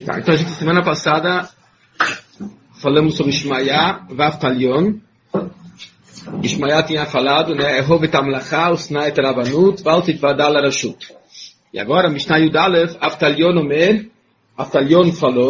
Tá, então a gente, semana passada, falamos sobre Shmaya, Vaftalion. Shmaya tinha falado, né? Ehov et hamlacha, usna et rabanut, val titvada larashut. E agora, Mishnah Yudalev, Aftalion Omer, Aftalion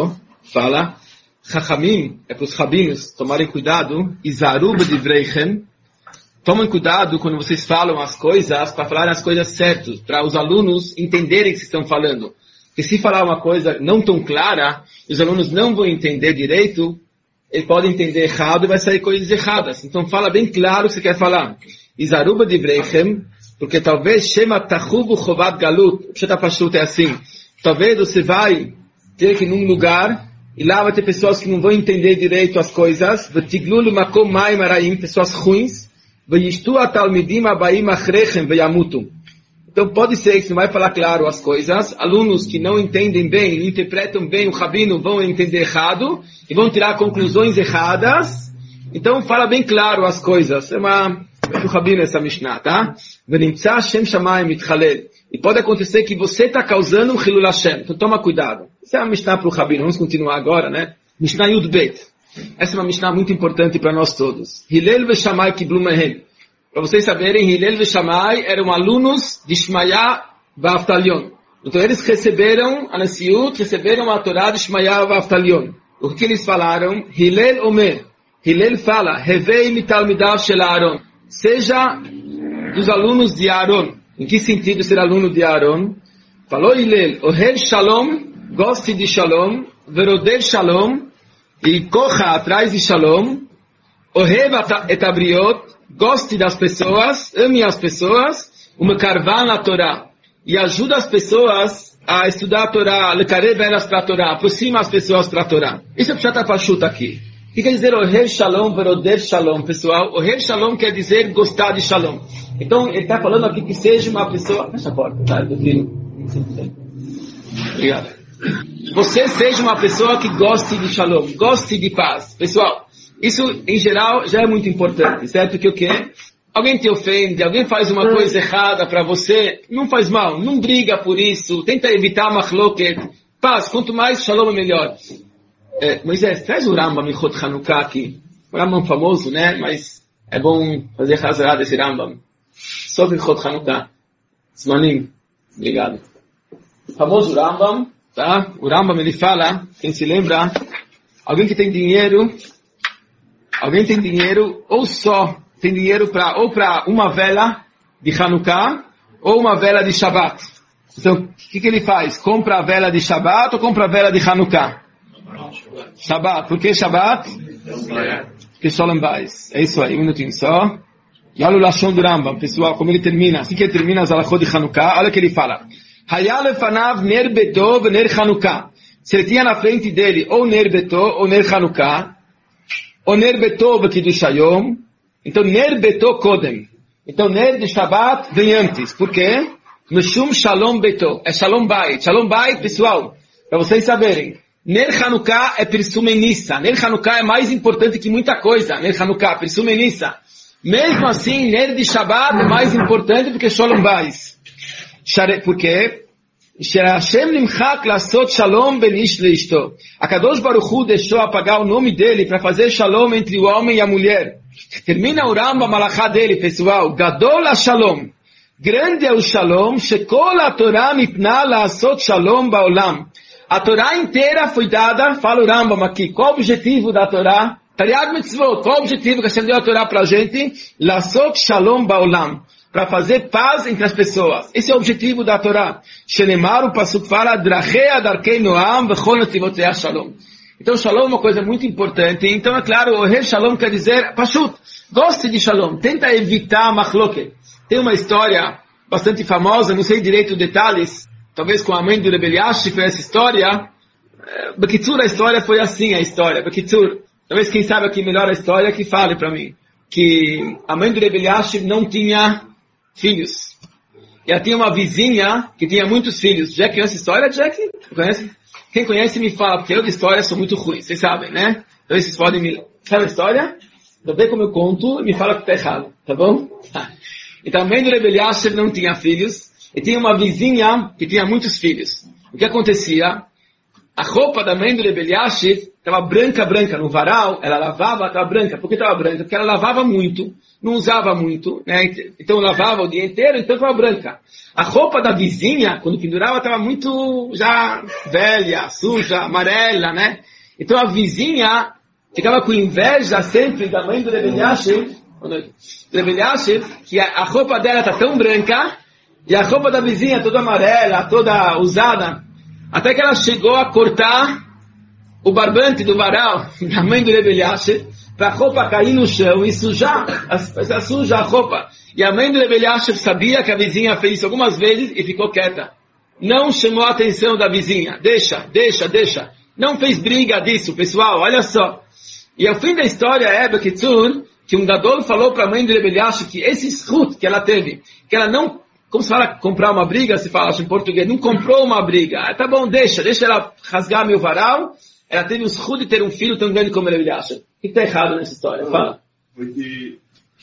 fala, Chachamim, é para os rabinos tomarem cuidado, Izaru b'divreichem, tomem cuidado quando vocês falam as coisas, para falar as coisas certas, para os alunos entenderem o que estão falando. Porque se falar uma coisa não tão clara, os alunos não vão entender direito, ele pode entender errado e vai sair coisas erradas. Então fala bem claro o que você quer falar. Izaru b'divreichem, porque talvez Shema Tachubu Chovat Galut, Pshata Pashut é assim, talvez você vai ter que ir num lugar, e lá vai ter pessoas que não vão entender direito as coisas, V'tiglulu Makom Maim Araim, pessoas ruins, V'yishtu Atalmidim Abaim Achrechem V'yamutu. Então pode ser que você não vai falar claro as coisas, alunos que não entendem bem, não interpretam bem o rabino vão entender errado, e vão tirar conclusões erradas, então fala bem claro as coisas. É o rabino essa Mishnah, tá? V'nimtza Shem Shamayim mitchalel. E pode acontecer que você está causando um Chilul Hashem. Então toma cuidado. Essa é uma Mishnah para o rabino. Vamos continuar agora, né? Mishnah Yud Bet. Essa é uma Mishnah muito importante para nós todos. Hillel ve Shammai kiblu mehen. Para vocês saberem, Hillel ve Shammai eram alunos de Shmaya Vaftalion. Então eles receberam a Nasiut, receberam a Torá de Shmaya Vaftalion. O que eles falaram? Hillel Omer. Hillel fala, Hevei mitalmidav shel Aaron. Seja dos alunos de Aaron. Em que sentido ser aluno de Aaron? Falou Hillel, Ohel Shalom, goste de Shalom, Verodel Shalom, e corra atrás de Shalom, Ohev et Abriot, goste das pessoas, ame as pessoas, Umekarvan la Torá, e ajuda as pessoas a estudar a Torá, Lekarev elas para a Torá, aproxima as pessoas para a Torá. Isso é Pshat HaPashut aqui. O que quer dizer Ohel Shalom, Verodel Shalom, pessoal? Ohel Shalom quer dizer gostar de Shalom. Então, ele está falando aqui que seja uma pessoa... Fecha a porta, tá? Obrigado. Você seja uma pessoa que goste de Shalom, goste de paz. Pessoal, isso, em geral, já é muito importante, certo? Que o quê? Alguém te ofende, alguém faz uma coisa errada para você, não faz mal, não briga por isso, tenta evitar machloket. Paz, quanto mais Shalom é melhor. Moisés, traz o Rambam Ilchot Chanukah aqui. O Rambam famoso, né? Mas é bom fazer Hazara desse Rambam. Sobre Ilchot Chanukah. Zmanim. Obrigado. O famoso Rambam, tá? O Rambam ele fala, quem se lembra, alguém que tem dinheiro, ou só tem dinheiro ou para uma vela de Chanukah, ou uma vela de Shabbat. Então, o que ele faz? Compra a vela de Shabbat ou compra a vela de Chanukah? Shabbat. Por que Shabbat? Porque Shalom Bais. É isso aí, um minutinho só. E olha o Lashon do Rambam, pessoal, como ele termina. Assim que ele termina as alachot de Chanukah, olha o que ele fala. Haya lefanav ner beto ve ner Chanukah. Se ele tinha na frente dele ou ner beto ou ner Chanukah, ou ner beto ve kiddush hayom, então ner beto kodem. Então ner de Shabbat vem antes. Por quê? Meshum shalom beto. É shalom bait. Shalom bait, pessoal, para vocês saberem. Ner Chanukah é Pirsumei Nissa. Ner Chanukah é mais importante que muita coisa. Ner Chanukah, Pirsumei Nissa. Mesmo assim, Ner de Shabbat é mais importante do que Shalom Bais. Por quê? Hashem nimchak lasot shalom ben ish leishto. A Kadosh Baruch Hu deixou apagar o nome dele para fazer shalom entre o homem e a mulher. Termina o Rambam malachá dele, pessoal. Gadol ha-shalom. Grande é o shalom. Shekol ha-Torah mipna lasot shalom baolam. A Torá inteira foi dada, fala o Rambam aqui. Qual o objetivo da Torá? Tariag Mitzvot, qual o objetivo que Hashem deu a Torá para a gente? Lasot Shalom Baolam, para fazer paz entre as pessoas. Esse é o objetivo da Torá. Shenemar, o Pasuk fala, Drachea Darkei Noam, Vechol Nativoteach Shalom. Então Shalom é uma coisa muito importante. Então é claro, o Rei Shalom quer dizer, Pashut, goste de Shalom, tenta evitar Machloket. Tem uma história bastante famosa, não sei direito detalhes, talvez com a mãe do Rebbe Elyashiv foi essa história. Bekitzur, a história foi assim, Bekitzur. Talvez quem sabe aqui melhor a história que fale para mim. Que a mãe do Rebbe Elyashiv não tinha filhos. E ela tinha uma vizinha que tinha muitos filhos. Jack conhece a história? Jack? Conhece? Quem conhece me fala, porque eu de história sou muito ruim. Vocês sabem, né? Então vocês podem me... Sabe a história? Então vê como eu conto e me fala que está errado. Tá bom? Então a mãe do Rebbe Elyashiv não tinha filhos. E tinha uma vizinha que tinha muitos filhos. O que acontecia? a roupa da mãe do Rebbe Eliashiv estava branca, no varal, ela lavava, estava branca. Por que estava branca? Porque ela lavava muito, não usava muito, né? Então lavava o dia inteiro, então estava branca. A roupa da vizinha, quando pendurava, estava muito já velha, suja, amarela, né? Então a vizinha ficava com inveja sempre da mãe do Rebbe Eliashiv, que a roupa dela está tão branca, e a roupa da vizinha toda amarela, toda usada, até que ela chegou a cortar o barbante do varal da mãe do Rebbe Eliashiv, para a roupa cair no chão e sujar a roupa. E a mãe do Rebbe Eliashiv sabia que a vizinha fez isso algumas vezes e ficou quieta. Não chamou a atenção da vizinha. Deixa. Não fez briga disso, pessoal, olha só. E ao fim da história é, Bekitzur, que um gadol falou para a mãe do Rebbe Eliashiv que esse schut que ela teve, que ela não, como se fala comprar uma briga, se fala em português, não comprou uma briga. Ah, tá bom, deixa ela rasgar meu varal. Ela teve o schut de ter um filho tão grande como o Rebbe Eliashiv. O que está errado nessa história? Fala. Porque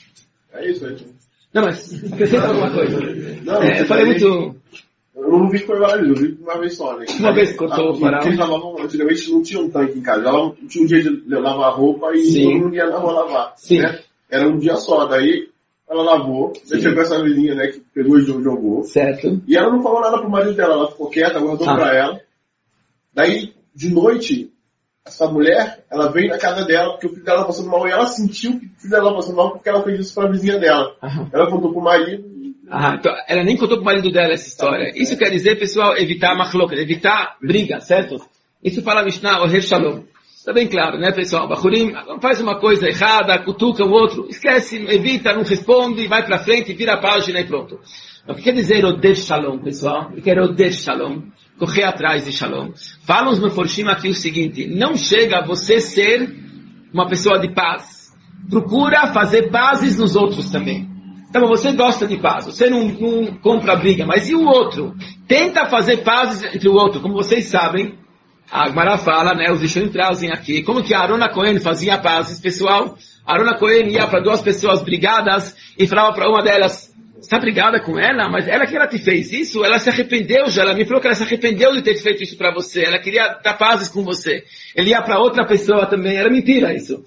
é isso aí. Não, mas acrescenta alguma coisa. Não, eu falei muito... Eu não vi por várias vezes, eu vi uma vez só, né? Uma vez cortou o varal. Antigamente não tinha um tanque em casa. Tinha um dia de lavar roupa e todo mundo ia na rua lavar. Sim. Né? Era um dia só, daí ela lavou, daí chegou essa vizinha, né, que pegou e jogou. Certo. E ela não falou nada pro marido dela, ela ficou quieta, guardou pra ela. Daí, de noite, essa mulher, ela veio na casa dela, porque o filho dela passando mal, e ela sentiu que o filho dela passando mal porque ela fez isso pra vizinha dela. Ela contou pro marido. Então, ela nem contou pro marido dela essa história. Isso quer dizer, pessoal, evitar machloket, evitar briga, certo? Isso fala a Mishnah, o Rev Shalom. Está bem claro, né, pessoal? Bachurim faz uma coisa errada, cutuca o outro, esquece, evita, não responde, vai pra frente, vira a página e pronto. O que quer dizer Odev Shalom, pessoal? O que quer Odev Shalom? Correr atrás de Shalom. Falam os Meforshim aqui o seguinte, não chega a você ser uma pessoa de paz. Procura fazer pazes nos outros também. Então você gosta de paz, você não compra briga, mas e o outro? Tenta fazer pazes entre o outro, como vocês sabem. A Gemara fala, né, os Rishonim trazem aqui, como que a Arona Cohen fazia pazes, pessoal. A Arona Cohen ia para duas pessoas brigadas e falava para uma delas, está brigada com ela? Mas ela que ela te fez isso? Ela se arrependeu já, ela me falou que ela se arrependeu de ter feito isso para você, ela queria dar pazes com você. Ele ia para outra pessoa também, era mentira isso.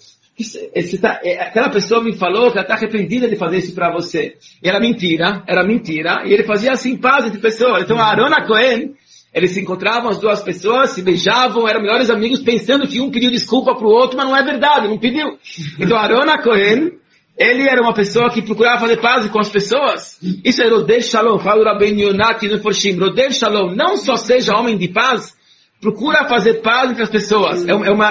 Aquela pessoa me falou que ela está arrependida de fazer isso para você. E era mentira, e ele fazia assim paz entre pessoas. Então a Arona Cohen, eles se encontravam, as duas pessoas, se beijavam, eram melhores amigos, pensando que um pediu desculpa para o outro, mas não é verdade, não pediu. Então Arona Cohen, ele era uma pessoa que procurava fazer paz com as pessoas. Isso é Rodev Shalom, fala o Rabbeinu Yonah no Forshim. Rodev Shalom, não só seja homem de paz, procura fazer paz entre as pessoas.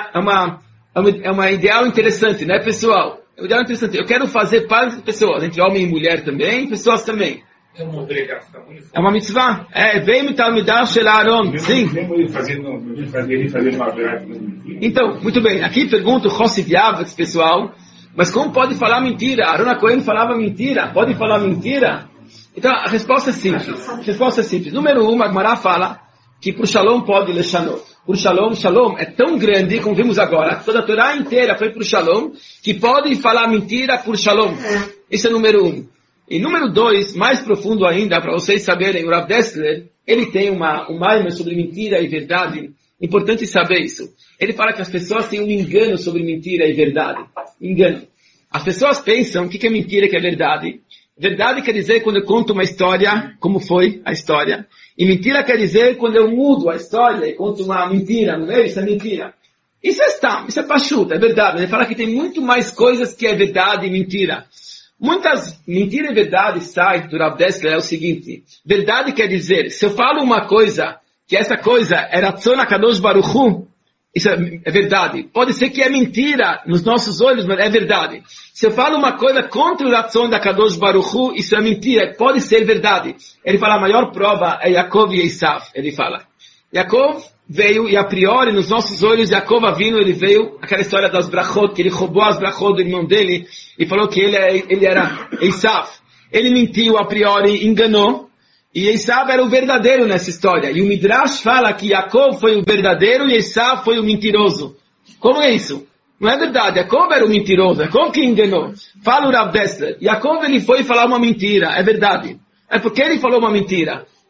É uma ideal interessante, né, pessoal? É um ideal interessante. Eu quero fazer paz entre pessoas, entre homem e mulher também, pessoas também. É uma obrigação. É uma mitzvah. Vem me talmidar shel Aaron. Sim. Ele fazer uma verdade. Então, muito bem. Aqui pergunta o Chossid Yavetz, pessoal. Mas como pode falar mentira? Arona Cohen falava mentira. Pode falar mentira? Então, a resposta é simples. Número 1, a Gemara fala que por Shalom pode lechanot. Por Shalom é tão grande, como vimos agora, toda a Torá inteira foi por Shalom, que pode falar mentira por Shalom. Isso é número 1. E número 2, mais profundo ainda, para vocês saberem, o Rav Dessler, ele tem um maimer sobre mentira e verdade. Importante saber isso. Ele fala que as pessoas têm um engano sobre mentira e verdade. Engano. As pessoas pensam o que é mentira e o que é verdade. Verdade quer dizer quando eu conto uma história, como foi a história. E mentira quer dizer quando eu mudo a história e conto uma mentira, não é? Isso é mentira. Isso é pachuta, é verdade. Ele fala que tem muito mais coisas que é verdade e mentira. Muitas mentiras e verdades saem do Rav Dessler é o seguinte. Verdade quer dizer, se eu falo uma coisa, que essa coisa é Ratzon HaKadosh Baruch Hu, isso é verdade. Pode ser que é mentira nos nossos olhos, mas é verdade. Se eu falo uma coisa contra o Ratzon da Kadosh Baruch Hu, isso é mentira. Pode ser verdade. Ele fala, a maior prova é Yaakov e Esav. Ele fala. Yaakov veio, e a priori, nos nossos olhos, Yaakov Avinu, ele veio, aquela história das brachot, que ele roubou as brachot do irmão dele, e falou que ele era Esav. Ele mentiu a priori, enganou, e Esav era o verdadeiro nessa história. E o Midrash fala que Yaakov foi o verdadeiro e Esav foi o mentiroso. Como é isso? Não é verdade. Yaakov era o mentiroso. Yaakov que enganou. Fala o Rav Dessler. Yaakov ele foi falar uma mentira. É verdade. É porque ele falou uma mentira.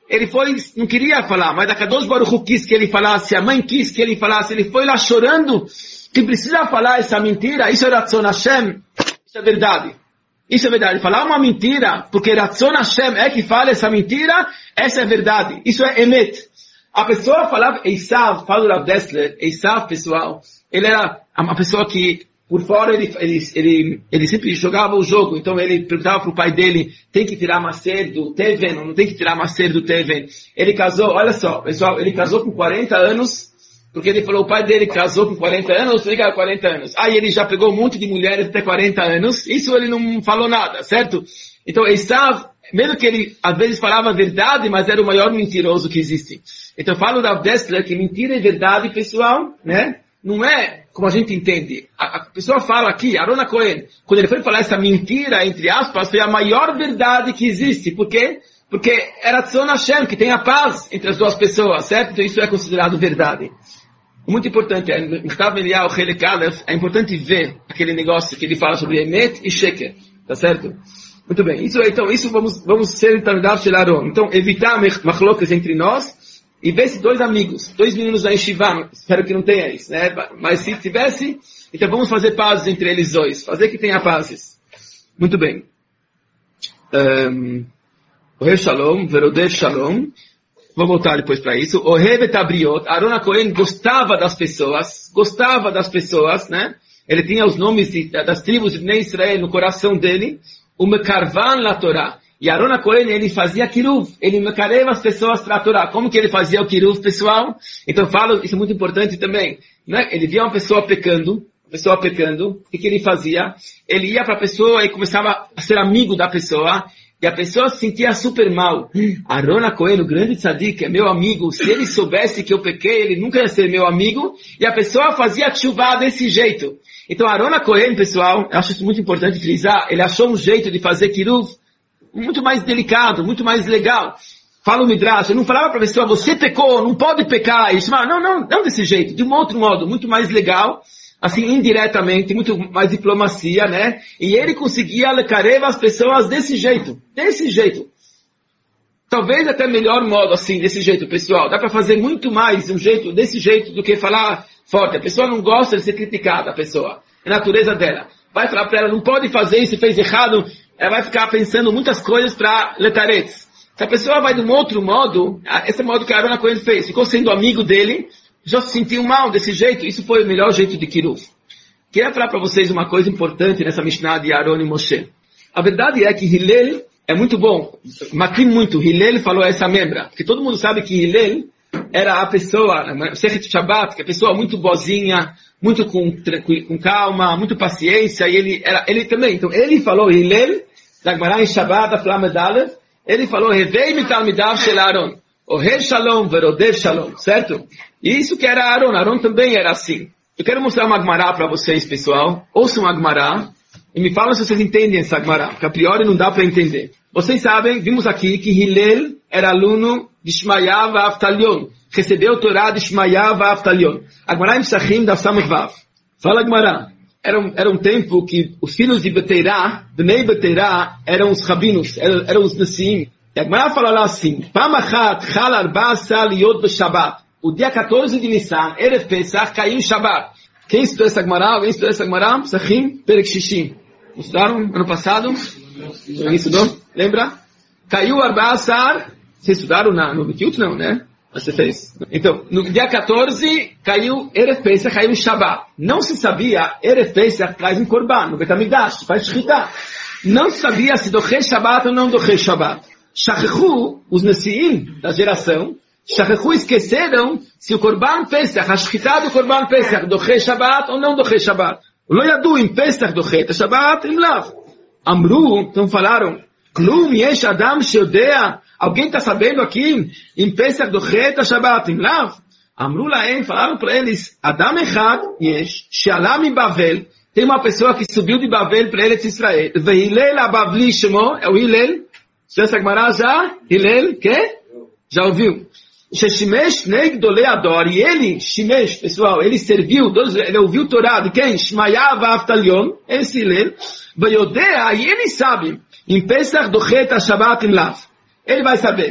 ele foi, não queria falar, mas a Kadosh Baruch Hu quis que ele falasse, a mãe quis que ele falasse, ele foi lá chorando, que precisa falar essa mentira, isso é Ratzon Hashem, isso é verdade. Isso é verdade. Falar uma mentira, porque Ratzon Hashem é que fala essa mentira, essa é verdade. Isso é Emet. A pessoa falava, Esav, fala do Rav Dessler, Esav, pessoal, ele era uma pessoa que, por fora, ele sempre jogava o jogo. Então ele perguntava para o pai dele, tem que tirar Maser do Teven, ou não tem que tirar Maser do Teven. Ele casou, olha só, pessoal, ele casou com 40 anos, porque ele falou, o pai dele casou com 40 anos, ou 40 anos. Aí ele já pegou um monte de mulheres até 40 anos, isso ele não falou nada, certo? Então Esav, mesmo que ele às vezes falava a verdade, mas era o maior mentiroso que existe. Então eu falo da Dessler que mentira e verdade, pessoal, né? Não é como a gente entende. A pessoa fala aqui, Aaron Cohen, quando ele foi falar essa mentira, entre aspas, foi a maior verdade que existe. Por quê? Porque era Tzon Hashem, que tem a paz entre as duas pessoas, certo? Então isso é considerado verdade. Muito importante, é importante ver aquele negócio que ele fala sobre Emet e Sheker, tá certo? Muito bem, isso vamos ser Talmidei Shel Aaron. Então, evitar machlokas entre nós e ver se dois amigos, dois meninos da Yeshiva, espero que não tenha isso, né? Mas se tivesse, então vamos fazer pazes entre eles dois, fazer que tenha pazes. Muito bem. Ohev Shalom, Verodev Shalom. Vou voltar depois para isso. Ohev et Abriot. Aaron Cohen gostava das pessoas, né? Ele tinha os nomes das tribos de Bnei Israel no coração dele. O Mekarvan la Torá. E Aaron Cohen, ele fazia kiruv. Ele mekareva as pessoas para a Torá. Como que ele fazia o kiruv, pessoal? Então eu falo, isso é muito importante também. Né? Ele via uma pessoa pecando, o que ele fazia? Ele ia para a pessoa e começava a ser amigo da pessoa. E a pessoa se sentia super mal. Aaron Cohen, o grande tzadik, é meu amigo. Se ele soubesse que eu pequei, ele nunca ia ser meu amigo. E a pessoa fazia tshuva desse jeito. Então Aaron Cohen, pessoal, eu acho isso muito importante frisar, ele achou um jeito de fazer kiruv muito mais delicado, muito mais legal. Fala o Midrash, ele não falava para a pessoa, você pecou, não pode pecar. Isso, não desse jeito, de um outro modo, muito mais legal. Assim, indiretamente, muito mais diplomacia, né? E ele conseguia lecarevar as pessoas desse jeito. Talvez até melhor modo, assim, desse jeito, pessoal. Dá para fazer muito mais desse jeito, do que falar forte. A pessoa não gosta de ser criticada, a pessoa. É a natureza dela. Vai falar para ela, não pode fazer isso, fez errado. Ela vai ficar pensando muitas coisas para letaretes. Se a pessoa vai de um outro modo, esse é o modo que a Aaron Cohen fez. Ficou sendo amigo dele, já se sentiu mal desse jeito, isso foi o melhor jeito de kiruv. Queria falar para vocês uma coisa importante nessa Mishnah de Aaron e Moshe. A verdade é que Hillel é muito bom, matim muito, Hillel falou essa membra, porque todo mundo sabe que Hillel era a pessoa, Sechet Shabbat, que é a pessoa muito boazinha, muito com calma, muito paciência, e ele também, então ele falou, Hillel, da Gemara em Shabbat, a Flamedale, ele falou, Hevei mitalmidav shel Aaron, Oher Shalom, Verodev Shalom, certo? E isso que era Aaron também era assim. Eu quero mostrar uma Gemara para vocês, pessoal. Ouçam a Gemara e me falam se vocês entendem essa Gemara, porque a priori não dá para entender. Vocês sabem, vimos aqui que Hillel era aluno de Shmaya V'Avtalion. Recebeu a Torá de Shmaya V'Avtalion. A Gemara em Psachim da Samach Vav. Fala Gemara. Era um tempo que os filhos de Beteirá, Bnei Beteirá, eram os rabinos, eram os Nesiim. E a Gemara fala lá assim, Pamachat Chal Arba Sal Yod B'Shabbat. O dia 14 de Nissan, Erev Pesach, caiu em Shabbat. Quem estudou essa Gemara? Alguém estudou essa Gemara? Psachim, Perek Shishim. Mostraram ano passado? Alguém estudou? Lembra? Caiu Arba Asar. Vocês estudaram no Vikiut? Não, né? Você fez. Então, no dia 14, caiu Erev Pesach, caiu em Shabbat. Não se sabia, Erev Pesach traz em Korban, no Betamigdash, faz Shchita. Não se sabia se dochei Shabbat ou não dochei Shabbat. Shachechu, os Nesiim da geração, Shachechu esqueceram se o Korban Pesach, a Shchita do Korban Pesach, dochei Shabbat ou não dochei Shabbat. Lo yadu im Pesach dochei Shabbat, im lav. Amru, então falaram, Klum yesh Adam sheodea, alguém está sabendo aqui, im Pesach dochei Shabbat, im lav. Amru laem, falaram para eles, Adam echad yesh, she'ala mi Bavel, tem uma pessoa que subiu de Bavel para Eretz Israel, ve'Hillel abavli shemo, é o Hillel, essa Gemara já, Hillel, que? Já ouviu? Sheshimesh Nei Gdolei Ador, e ele, Shimesh, pessoal, ele serviu, ele ouviu Torá de quem? Shmaya V'Avtalion, esse Hillel, Vayodea, e ele sabe, em Pesach Dochet HaShabbat in Lav, ele vai saber,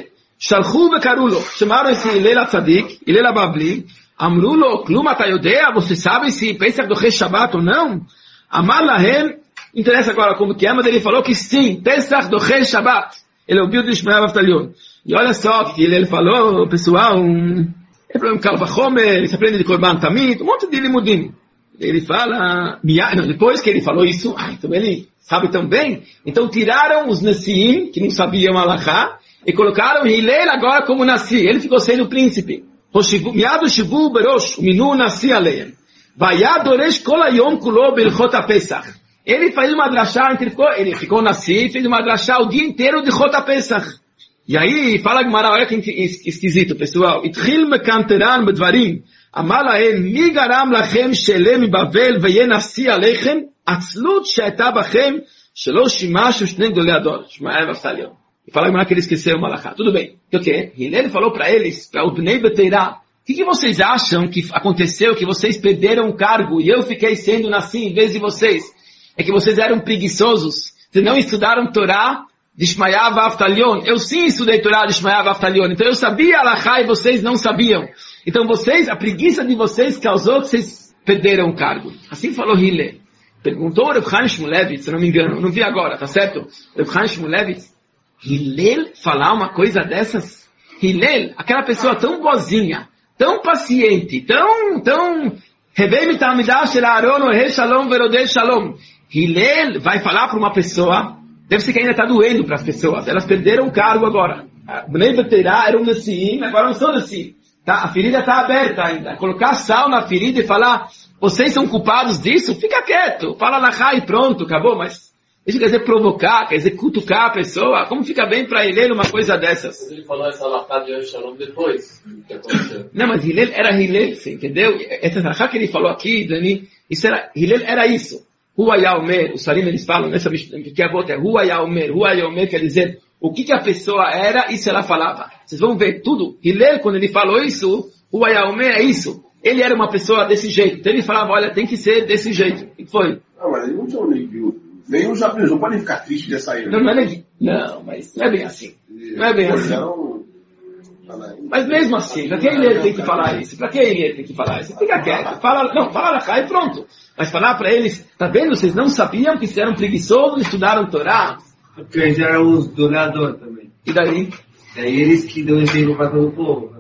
Shalchu vekarulo. Chamaram esse Hillel HaTzadik, Hillel HaBabli, Amrulo, klum ata yodea, você sabe se Pesach do Shabbat ou não? Amar lahem, interessa agora como que é, mas ele falou que sim, Pesach do Shabbat. Ele ouviu do Ishmael Avtalion. E olha só que ele falou, pessoal, é problema de Kalvachomer, ele se aprende de Korban Tamid, um monte de limudim. Ele fala, depois que ele falou isso, então ele sabe tão bem, então tiraram os Nesiim, que não sabiam Halachá, e colocaram Hillel agora como Nasi. Ele ficou sendo príncipe. Miado Shivu Berosh, o Minu Nasi Aleim. Vayad Doresh Kol Hayom Kulo Belchot HaPesach. Ele fez uma drachá, ele ficou Nasi, fez uma drachá o dia inteiro de Chot HaPesach. E aí, fala Gemara, olha que esquisito, pessoal. Itchil mekanteran bedvarim. Amar lahem, mi garam lachem shelem Bavel veye Nasi Aleichem, atzlut she'eta bachem, shelo shimashu shnei gdolei ador. Ishmael Avtalion. E fala Gemara que ele esqueceu o Malachá. Tudo bem. O quê? Hillel falou para eles, para o Bnei Beteirá, o que vocês acham que aconteceu, que vocês perderam o cargo e eu fiquei sendo Nasi em vez de vocês? É que vocês eram preguiçosos, vocês não estudaram Torá de Ishmael Avtalion. Eu sim estudei Torá de Ishmael Avtalion, então eu sabia Halachá e vocês não sabiam. Então vocês, a preguiça de vocês causou que vocês perderam o cargo. Assim falou Hillel. Perguntou o Reb Chaim Shmulevitz, se não me engano, não vi agora, tá certo? Reb Chaim Shmulevitz, Hillel falar uma coisa dessas? Hillel, aquela pessoa tão boazinha, tão paciente, tão Hevei mitamidah shel Aaron ohe shalom verodei shalom. Hillel vai falar para uma pessoa, deve ser que ainda está doendo para as pessoas, elas perderam o cargo agora. Bnei Beteirá era um Nesiim, agora não são Nesiim. Tá, a ferida está aberta ainda. Colocar sal na ferida e falar, vocês são culpados disso? Fica quieto, fala Halachá e pronto, acabou, mas isso quer dizer provocar, quer dizer cutucar a pessoa. Como fica bem para Hillel uma coisa dessas? Ele falou essa Halachá de Yom Shalom depois. Que aconteceu. Não, mas Hillel era Hillel, você entendeu? Essa Halachá que ele falou aqui, Dani, Hillel era isso. Hu Haya Omer, os Sarim eles falam nessa que a volta é Hu Haya Omer quer dizer o que a pessoa era, isso ela falava. Vocês vão ver tudo. Hillel, quando ele falou isso, Hu Haya Omer é isso. Ele era uma pessoa desse jeito. Então ele falava, olha, tem que ser desse jeito. E foi. Não, mas ele não tinha um neguinho. Nenhum japonês não pode ficar triste de sair. Não é neguinho. Não, mas não é bem assim. Não é bem assim. Mas mesmo assim, pra que ele tem que falar isso? Pra que ele tem que falar isso? Fica quieto. Fala na cara e pronto. Mas falar para eles, tá vendo? Vocês não sabiam que vocês eram preguiçosos, estudaram Torá? Porque eles eram os doradores também. E daí? Daí eles que dão exemplo para todo o povo.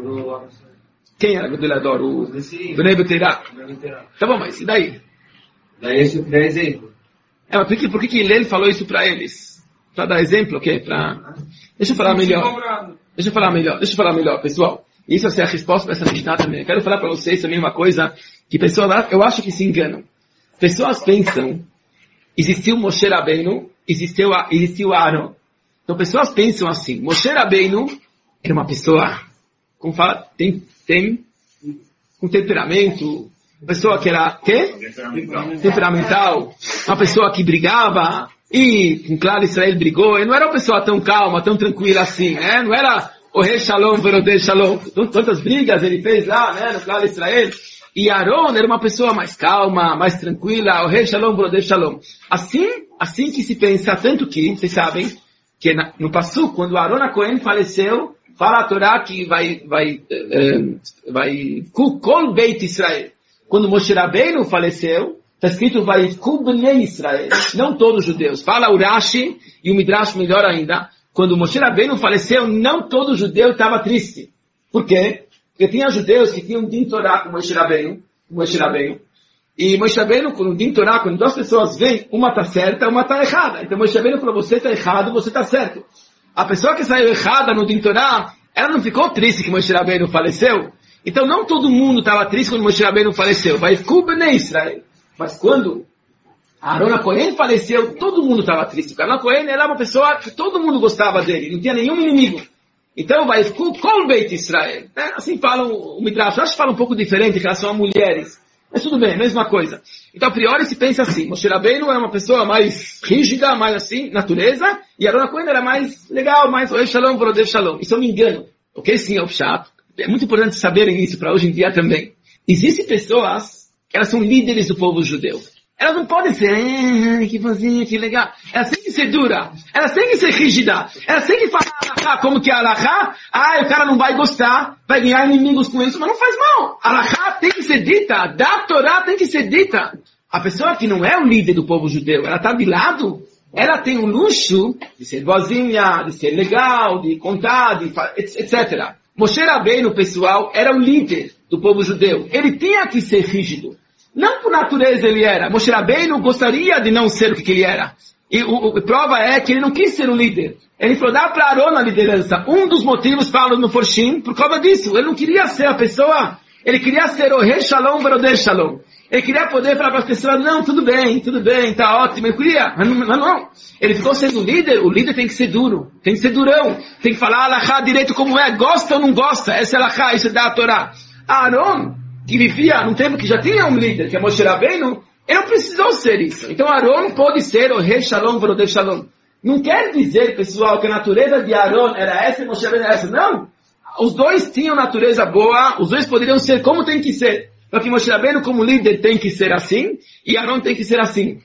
Quem era o dorador? O Bnei Beteirá. Tá bom, mas e daí? Daí eles que dão exemplo. Mas por que Hillel falou isso para eles? Para dar exemplo, ok? Deixa eu falar melhor, pessoal. Isso é a resposta para essa Mishnah também. Eu quero falar para vocês também uma coisa que pessoas, eu acho que se enganam. Pessoas pensam, existiu Moshe Rabbeinu, existiu Aaron. Então pessoas pensam assim, Moshe Rabbeinu era uma pessoa, como fala, tem um temperamento, pessoa que era, temperamental, uma pessoa que brigava, e com Claro Israel brigou, e não era uma pessoa tão calma, tão tranquila assim, né? Não era o Rei Shalom, Verodei Shalom, tantas brigas ele fez lá, né, no Claro Israel. E Aaron era uma pessoa mais calma, mais tranquila, o Rei Shalom, Verodei Shalom. Assim que se pensa, tanto que, vocês sabem, que no Passuk, quando Aaron HaKohen faleceu, fala a Torá que vai Kol Beit Israel. Quando Moshe Rabbeinu faleceu, está escrito vai Bnei Israel, não todos os judeus. Fala o Rashi e o Midrash melhor ainda. Quando Moshe Rabbeinu faleceu, não todo judeu estava triste. Por quê? Porque tinha judeus que tinham Din Torá com Moshe Rabbeinu. E Moshe Rabbeinu, com o Din Torá, quando duas pessoas vêm, uma está certa, uma está errada. Então Moshe Rabbeinu falou, você está errado, você está certo. A pessoa que saiu errada no Din Torá, ela não ficou triste que Moshe Rabbeinu faleceu. Então não todo mundo estava triste quando Moshe Rabbeinu faleceu. Vai Bnei Israel. Mas quando Aaron HaKohen faleceu, todo mundo estava triste. Porque Aaron HaKohen era uma pessoa que todo mundo gostava dele, não tinha nenhum inimigo. Então vai Kol Beit Israel. Assim falam o Midrash. Eu acho que fala um pouco diferente em relação a mulheres. Mas tudo bem, mesma coisa. Então a priori se pensa assim, Moshe Rabbeinu era uma pessoa mais rígida, mais assim, natureza, e Aaron HaKohen era mais legal, mais Oi Shalom, Verodei Shalom. Isso eu me engano. Ok? Sim, é o chato. É muito importante saberem isso para hoje em dia também. Existem pessoas que elas são líderes do povo judeu. Elas não podem ser, que bonzinho, que legal. Elas têm que ser dura. Elas têm que ser rígida. Elas têm que falar alahá como que é alahá. O cara não vai gostar, vai ganhar inimigos com isso, mas não faz mal. Alahá tem que ser dita. Da Torá tem que ser dita. A pessoa que não é o líder do povo judeu, ela está de lado, ela tem o luxo de ser boazinha, de ser legal, de contar, etc. Moshe Rabbeinu, pessoal, era o líder do povo judeu. Ele tinha que ser rígido. Não por natureza ele era. Moshe Rabbeinu gostaria de não ser o que ele era. E a prova é que ele não quis ser o líder. Ele falou, dá para Aaron a liderança. Um dos motivos, fala no Forshim, por causa disso. Ele não queria ser a pessoa, ele queria ser o Rei Shalom, Veroder Shalom. Ele queria poder falar para as pessoas, não, tudo bem, tá ótimo. Ele queria, mas não. Ele ficou sendo líder, o líder tem que ser duro, tem que ser durão, tem que falar alahá direito como é, gosta ou não gosta, essa é alahá, isso é da Torá. Aaron, que vivia num tempo que já tinha um líder, que é Moshe Rabbeinu, ele não precisou ser isso. Então Aaron pode ser o Rei Shalom, Veroder Shalom. Não quer dizer, pessoal, que a natureza de Aaron era essa e Moshe Rabbeinu era essa. Não. Os dois tinham natureza boa, os dois poderiam ser como tem que ser. Só que Moshe Rabbeinu, como líder, tem que ser assim, e Aaron tem que ser assim.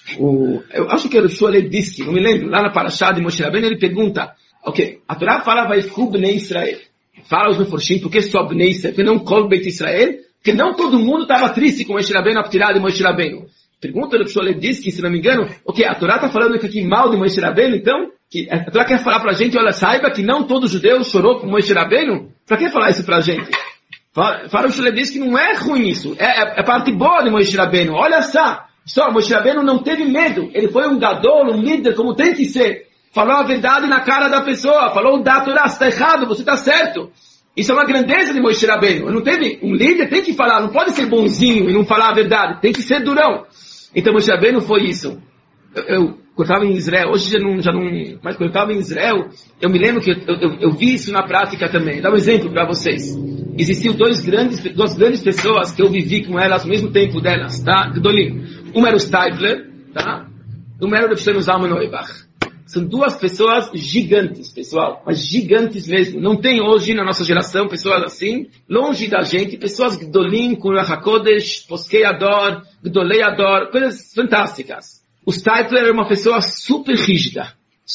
Eu acho que era o Shmuel Disky, não me lembro, lá na Parashá de Moshe Rabbeinu, ele pergunta, a Torá fala, vai Bnei Israel. Fala os Meforshim, por que só Bnei Israel? Porque não Kol Beit Israel? Porque não todo mundo estava triste com Moshe Rabbeinu, a tirada de Moshe Rabbeinu. Pergunta o Shmuel Disky, se não me engano, a Torá está falando aqui mal de Moshe Rabbeinu, então, que a Torá quer falar pra gente, olha, saiba que não todo judeu chorou por Moshe Rabbeinu? Pra que falar isso pra gente? Fala o Shmuel diz que não é ruim isso, é parte boa de Moshe Rabbeinu. Olha só, Moshe Rabbeinu não teve medo, ele foi um gadol, um líder como tem que ser. Falou a verdade na cara da pessoa, falou da Torá, você está errado, você está certo. Isso é uma grandeza de Moshe Rabbeinu. Não teve, um líder tem que falar, não pode ser bonzinho e não falar a verdade, tem que ser durão. Então Moshe Rabbeinu foi isso. Eu estava em Israel, hoje já não, mas quando eu estava em Israel, eu me lembro que eu vi isso na prática também. Vou dar um exemplo para vocês. Existiam duas grandes pessoas que eu vivi com elas ao mesmo tempo delas, tá? Gdolim. Uma era o Steipler, tá? Uma era o Rebbe Zalman Auerbach. São duas pessoas gigantes, pessoal, mas gigantes mesmo. Não tem hoje na nossa geração pessoas assim, longe da gente, pessoas Gdolim, com Ruach HaKodesh, Poskei Ador, Gdolei Ador, coisas fantásticas. O Steipler era uma pessoa super rígida,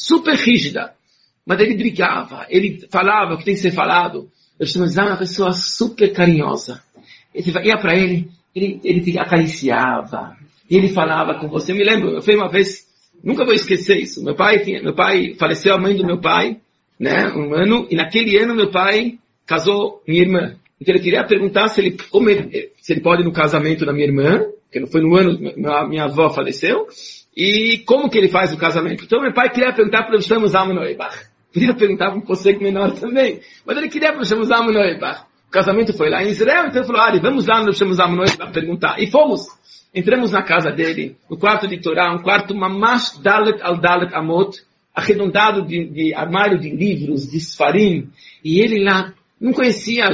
mas ele brigava, ele falava o que tem que ser falado. Eu chamo de uma pessoa super carinhosa. Ele ia para ele te acariciava, e ele falava com você. Eu me lembro, eu fui uma vez, nunca vou esquecer isso. Meu pai faleceu, a mãe do meu pai, né, um ano, e naquele ano meu pai casou minha irmã. Então ele queria perguntar se ele pode ir no casamento da minha irmã, que foi no ano minha avó faleceu, e como que ele faz o casamento. Então meu pai queria perguntar para o Shlomo Zalman Auerbach. Queria perguntar para um posseco menor também, mas ele queria para o Shlomo Zalman Auerbach. O casamento foi lá em Israel, então ele falou, vamos lá no Shlomo Zalman Auerbach perguntar. E fomos. Entramos na casa dele, no quarto de Torá, um quarto mamash dalet al dalet amot, arredondado de armário de livros, de sfarim, e ele lá não conhecia a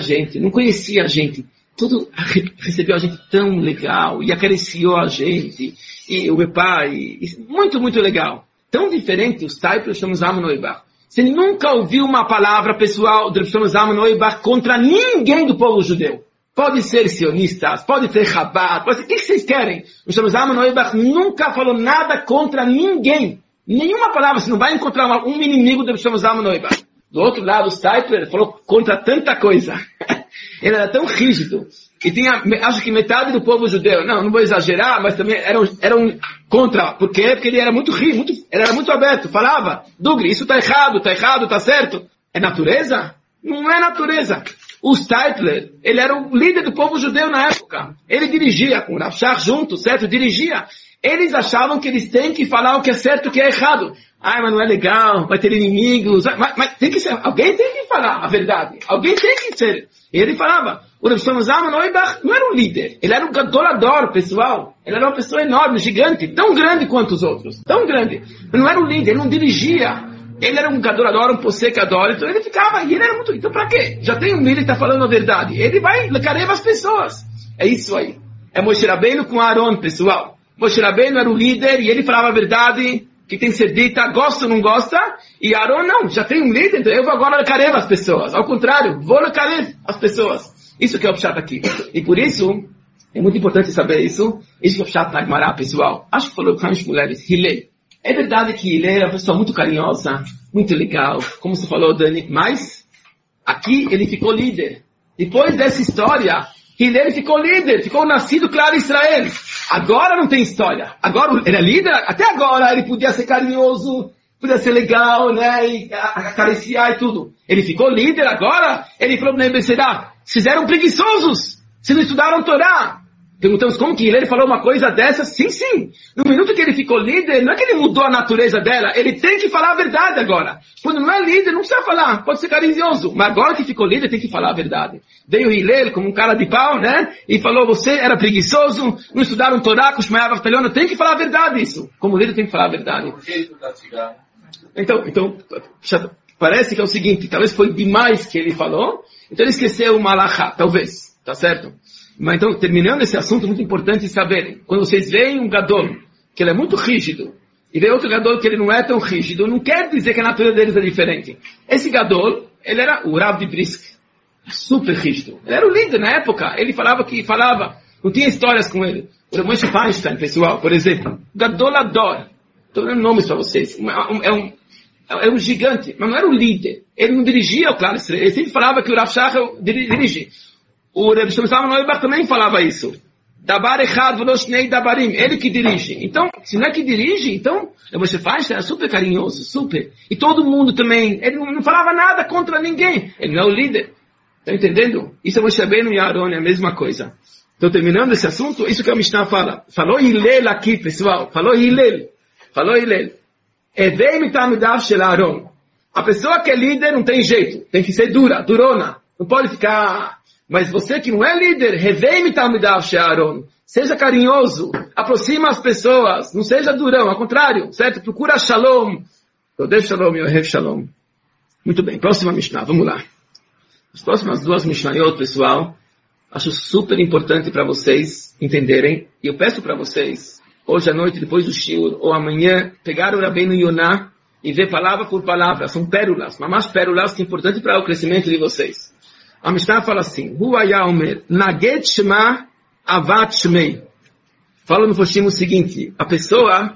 gente, tudo recebeu a gente tão legal, e acariciou a gente, e o meu pai, muito, muito legal. Tão diferente os Steipler, Shlomo Zalman Auerbach. Você nunca ouviu uma palavra pessoal do Shlomo Zalman Auerbach contra ninguém do povo judeu. Pode ser sionistas, pode ser Chabad, pode ser o que vocês querem. O Shlomo Zalman Auerbach nunca falou nada contra ninguém. Nenhuma palavra, você não vai encontrar um inimigo do Shlomo Zalman Auerbach. Do outro lado, o Steipler falou contra tanta coisa. Ele era tão rígido. E tinha, acho que metade do povo judeu, não vou exagerar, mas também eram contra. Por quê? Porque ele era muito rígido, ele era muito aberto. Falava, Dugri, isso está errado, tá certo. É natureza? Não é natureza. O Steipler, ele era o líder do povo judeu na época. Ele dirigia com o Rav Shach junto, certo? Dirigia. Eles achavam que eles têm que falar o que é certo e o que é errado. Mas não é legal, vai ter inimigos. Mas tem que ser, alguém tem que falar a verdade. Alguém tem que ser. E ele falava, o Shlomo Zalman Auerbach não era um líder. Ele era um gadolador, pessoal. Ele era uma pessoa enorme, gigante, tão grande quanto os outros. Tão grande. Mas não era um líder, ele não dirigia. Ele era um gadolador, um possecador, então ele ficava, e ele era muito, então pra quê? Já tem um líder que está falando a verdade. Ele vai, carrega as pessoas. É isso aí. É Moshe Rabbeinu com Aaron, pessoal. Moshe Rabbeinu era o líder, e ele falava a verdade, que tem que ser dita, gosta ou não gosta, e Aaron não, já tem um líder, então eu vou agora carregar as pessoas. Ao contrário, vou carregar as pessoas. Isso que é o pshat aqui. E por isso, É muito importante saber isso. Isso que é o chato na Gemara, pessoal. Acho que falou com as mulheres. Hillel. É verdade que Hillel é uma pessoa muito carinhosa, muito legal, como você falou, Dani, mas aqui ele ficou líder. Depois dessa história, Hillel ficou líder, ficou nascido claro em Israel. Agora não tem história. Agora ele é líder, até agora ele podia ser carinhoso, podia ser legal, né, e acariciar e tudo. Ele ficou líder agora, ele falou na Becerá, fizeram preguiçosos, se não estudaram Torá. Perguntamos como que ele falou uma coisa dessa? Sim, sim. No minuto que ele ficou líder, não é que ele mudou a natureza dela, ele tem que falar a verdade agora. Quando não é líder, não precisa falar, pode ser carinhoso. Mas agora que ficou líder, tem que falar a verdade. Veio Hillel como um cara de pau, né? E falou, você era preguiçoso, não estudaram Torá, com Shmaya Baftalhona, tem que falar a verdade isso. Como líder tem que falar a verdade. Então, parece que é o seguinte, talvez foi demais que ele falou, então ele esqueceu uma alahá, talvez, tá certo? Mas então, terminando esse assunto, muito importante saberem, quando vocês veem um gadol, que ele é muito rígido, e vê outro gadol que ele não é tão rígido, não quer dizer que a natureza deles é diferente. Esse gadol, ele era o Rav de Brisk, super rígido. Ele era o líder na época, ele falava, não tinha histórias com ele. O Moshe Feinstein, pessoal, por exemplo, Gadolador, estou dando nomes para vocês, é um gigante, mas não era o líder. Ele não dirigia o Claro Israel, ele sempre falava que o Rav Shachar dirigia. O Rebbe Shlomo Neubach também falava isso. Dabar echad v'lo shnei dabarim. Ele que dirige. Então, se não é que dirige, então, você faz, era super carinhoso, super. E todo mundo também, ele não falava nada contra ninguém. Ele não é o líder. Está entendendo? Isso é Moshe Rabbeinu e Aaron, é a mesma coisa. Então, terminando esse assunto, isso que a Mishnah fala. Falou Hillel aqui, pessoal. Falou Hillel. Evei mitamidav shel Aaron. A pessoa que é líder não tem jeito. Tem que ser durona. Não pode ficar... Mas você que não é líder, seja carinhoso, aproxima as pessoas, não seja durão, ao contrário, certo? Procura shalom. Yodev shalom, yohev shalom. Muito bem, próxima Mishnah, vamos lá. As próximas duas Mishnayot, pessoal, acho super importante para vocês entenderem, e eu peço para vocês, hoje à noite, depois do shiur, ou amanhã, pegar o Rabbeinu Yonah e ver palavra por palavra, são pérolas, mas pérolas que é importante para o crescimento de vocês. A Mishnah fala assim, Huaya Omer, Naget Shema Avat Shmei. Fala no Foshim o seguinte, a pessoa,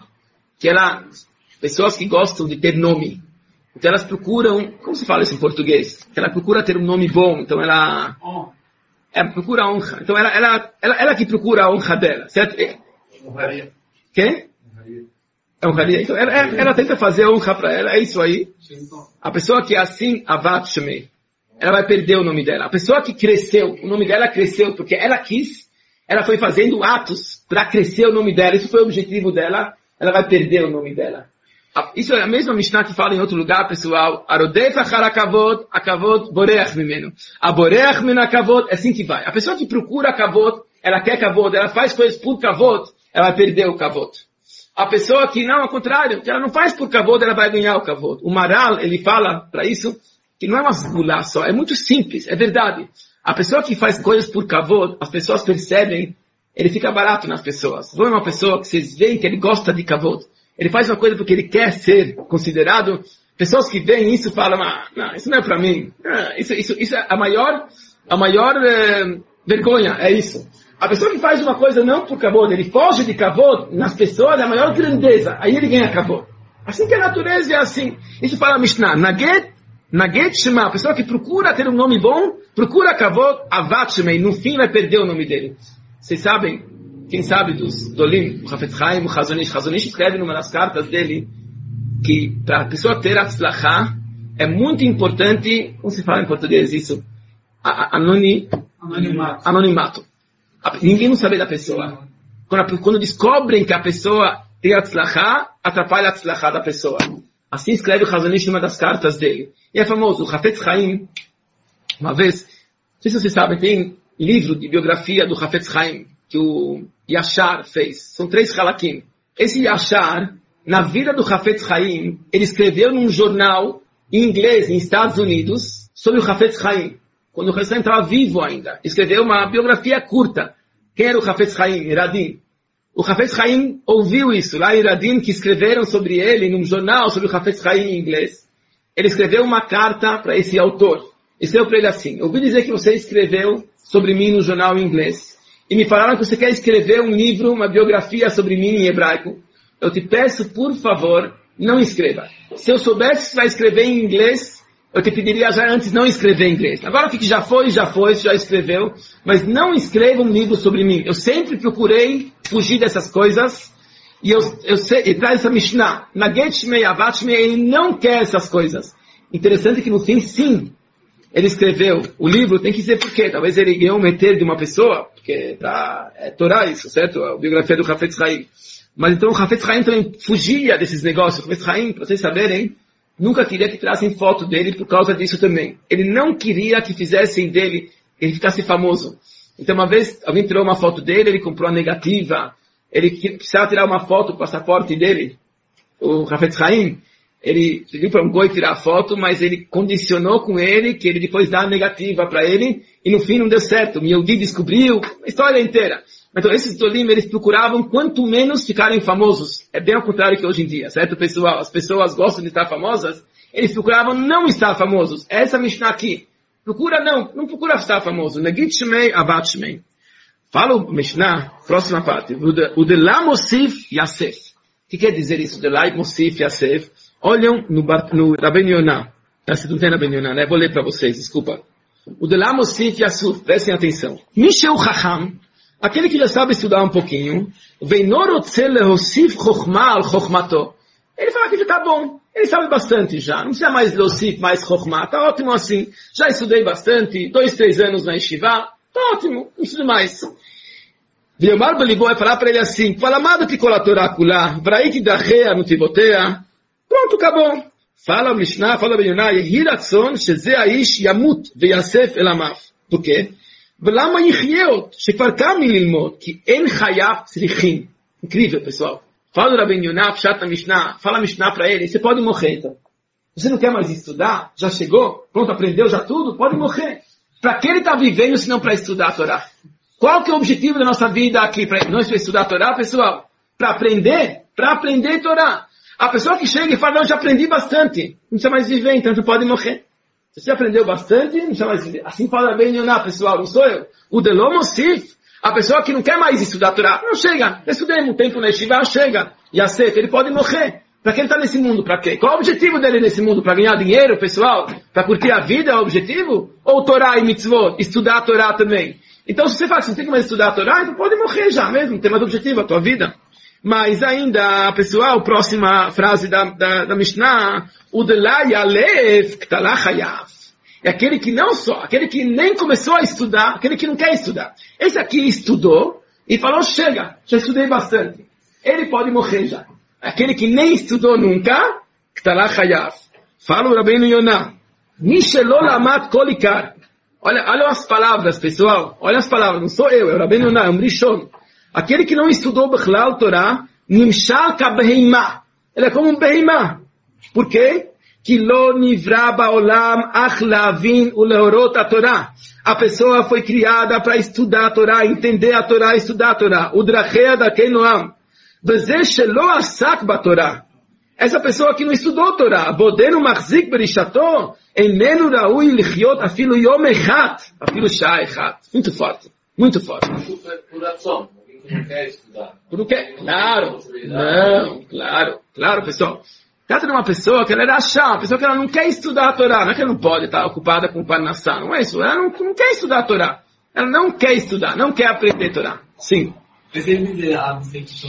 pessoas que gostam de ter nome, então elas procuram, como se fala isso em português? Ela procura ter um nome bom, então ela procura honra. Então ela que procura a honra dela, certo? Honraria. Quem? É honraria. Então ela tenta fazer honra para ela, é isso aí. A pessoa que é assim, Avat Shmei. Ela vai perder o nome dela. A pessoa que cresceu, o nome dela cresceu porque ela quis, ela foi fazendo atos para crescer o nome dela, isso foi o objetivo dela, ela vai perder o nome dela. Isso é a mesma Mishnah que fala em outro lugar, pessoal. Arodef achar akavod, akavod boreach mimeno. A boreach mimeno akavod, é assim que vai. A pessoa que procura akavod, ela quer kavod, ela faz coisas por kavod, ela vai perder o kavod. A pessoa que não, ao contrário, que ela não faz por kavod, ela vai ganhar o kavod. O Maral, ele fala para isso, que não é uma segula só, é muito simples, é verdade. A pessoa que faz coisas por kavod, as pessoas percebem, ele fica barato nas pessoas. Não é uma pessoa que vocês veem que ele gosta de kavod. Ele faz uma coisa porque ele quer ser considerado. Pessoas que veem isso falam, não, isso não é para mim. Isso é a maior vergonha, é isso. A pessoa que faz uma coisa não por kavod, ele foge de kavod, nas pessoas é a maior grandeza. Aí ele ganha kavod. Assim que a natureza é assim. Isso fala a Mishnah. Naget Shema, a pessoa que procura ter um nome bom, procura kavod, Avat Shemei, no fim vai perder o nome dele. Vocês sabem, quem sabe dos Dolim, o Hafetz Chaim, o Chazonish escreve numa das cartas dele, que para a pessoa ter Atzlachá, é muito importante, como se fala em português isso? Anonimato. Ninguém não sabe da pessoa. Quando descobrem que a pessoa tem Atzlachá, atrapalha a Atzlachá da pessoa. Assim escreve o Chazonish numa das cartas dele. E é famoso, o Hafetz Chaim, uma vez, não sei se vocês sabem, tem livro de biografia do Hafetz Chaim, que o Yashar fez. São 3 halakim. Esse Yashar, na vida do Hafetz Chaim, ele escreveu num jornal em inglês, nos Estados Unidos, sobre o Hafetz Chaim. Quando o Hafetz Chaim estava vivo ainda. Escreveu uma biografia curta. Quem era o Hafetz Chaim? Radin. O Hafetz Chaim ouviu isso, lá em Radin, que escreveram sobre ele num jornal sobre o Hafetz Chaim em inglês. Ele escreveu uma carta para esse autor. Escreveu para ele assim, eu ouvi dizer que você escreveu sobre mim no jornal em inglês. e me falaram que você quer escrever um livro, uma biografia sobre mim em hebraico. Eu te peço, por favor, não escreva. Se eu soubesse que vai escrever em inglês, eu te pediria já antes não escrever em inglês. Agora que já escreveu, mas não escreva um livro sobre mim. Eu sempre procurei fugir dessas coisas, e ele traz essa Mishnah. Na Get Shmei, Avat Shmei, ele não quer essas coisas. Interessante que no fim, sim, ele escreveu o livro, tem que dizer por quê. Talvez ele ganhou um meter de uma pessoa, porque é Torá isso, certo? A biografia do Hafetz Haim. Mas então o Hafetz Haim também fugia desses negócios. O Hafetz Haim, para vocês saberem, nunca queria que tirassem foto dele por causa disso também. Ele não queria que fizessem dele, que ele ficasse famoso. Então uma vez alguém tirou uma foto dele, ele comprou a negativa, ele precisava tirar uma foto do passaporte dele, o Hafetz Haim. Ele pediu para um goi tirar a foto, mas ele condicionou com ele que ele depois dá a negativa para ele, e no fim não deu certo. O Yehudi descobriu a história inteira. Então esses Tolim, eles procuravam quanto menos ficarem famosos. É bem ao contrário que hoje em dia, certo, pessoal? As pessoas gostam de estar famosas, eles procuravam não estar famosos. Essa Mishnah aqui. Não procura estar famoso. Negit Shmei, Avat Shmei. Fala o Mishnah, próxima parte. O de lá Mosif Yasef. O que quer dizer isso? De lá Mosif Yasef. Olham no Rabbeinu Yonah. Se não tem Rabbeinu Yonah, né? Vou ler para vocês, desculpa. O de lá Mosif Yasuf. Prestem atenção. Misheu Chacham. Aquele que já sabe estudar um pouquinho. Veinorotze lehosif chokhmah al chokhmato. Ele fala que já está bom. Ele sabe bastante já. Não precisa mais lehosif, mais chokhmah. Está ótimo assim. Já estudei bastante. 2-3 anos na yeshiva. Está ótimo. Não preciso mais. Viomar Belibó vai falar para ele assim. Falamada tikol Torah kula. Vraiti dachea nutivotea. Pronto, acabou. Fala o Mishnah, fala o Yonah. Yehi ratzon sheze aish yamut veyasef elamav. Por quê? ולמה יחיות, שכבר קם ללמוד, כי אין חייו צריכים. Incrível, pessoal. Fala do Rabbeinu Yonah, Pshat na Mishnah, fala a Mishnah para ele, você pode morrer, então. Você não quer mais estudar? Já chegou? Pronto, aprendeu já tudo? Pode morrer. Para que ele está vivendo, se não para estudar a Torá? Qual que é o objetivo da nossa vida aqui? Nós para estudar a Torá, pessoal? Para aprender a Torá. A pessoa que chega e fala, não, já aprendi bastante, não precisa mais viver, então você pode morrer. Você aprendeu bastante, não precisa mais viver. Assim fala Rabbeinu Yonah, pessoal, não sou eu. O Delom Mosif, a pessoa que não quer mais estudar a Torá, não chega. Estudei um tempo na yeshiva, chega. E aceita, ele pode morrer. Para quem está nesse mundo? Para quê? Qual é o objetivo dele nesse mundo? Para ganhar dinheiro, pessoal? Para curtir a vida é o objetivo? Ou Torá e mitzvot? Estudar a Torá também. Então, se você fala que você não tem que mais estudar a Torá, então pode morrer já mesmo, não tem mais objetivo a tua vida. Mas ainda, pessoal, próxima frase da Mishnah, o de lá yalev k'talá chayav. É aquele que não só, aquele que nem começou a estudar, aquele que não quer estudar. Esse aqui estudou e falou, chega, já estudei bastante. Ele pode morrer já. Aquele que nem estudou nunca, k'talá chayav. Fala o Rabbeinu Yonah. Mishelo lamat kolikar. Olha as palavras, pessoal. Olha as palavras, não sou eu, é o Rabbeinu Yonah, é um Rishon. Aquele que não estudou Bechlal Torah, Nimshal ka beheimah. Ele é como um beheimah. Por quê? Que lo nivra baolam ach lavin uleorot a Torah. A pessoa foi criada para estudar a Torah, entender a Torah, estudar a Torah. Udrachea dakei noam. Veze shelo asak ba Torah. Essa pessoa que não estudou a Torah, bodenu machzik berishato, enenu raui lichiot afilu yom echat, afilu shah echat. Muito forte, muito forte. Por ação. Não quer estudar. Por quê? Claro. Não, claro, pessoal. Trata de uma pessoa que ela era achar, uma pessoa que ela não quer estudar a Torá. Não é que ela não pode estar ocupada com o Parnassá, não é isso. Ela não quer estudar a Torá. Ela não quer estudar, não quer aprender a Torá. Sim. Mas ele me deu a sentição